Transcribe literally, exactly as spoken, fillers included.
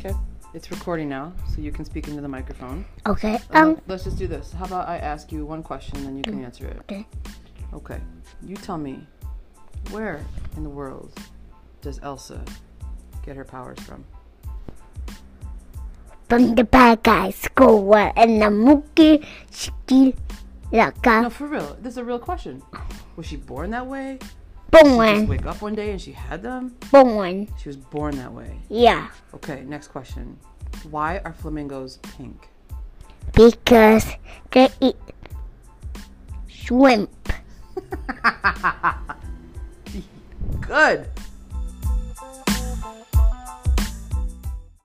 Okay. It's recording now, so you can speak into the microphone. Okay. Uh, Um. let's just do this. How about I ask you one question, and then you can answer it. Okay. Okay. You tell me, where in the world does Elsa get her powers from? From the bad guys school and the Mookie Ski No, Laka for real. This is a real question. Was she born that way? Did she just born. wake up one day and she had them? Born. She was born that way. Yeah. Okay, next question. Why are flamingos pink? Because they eat shrimp. Good.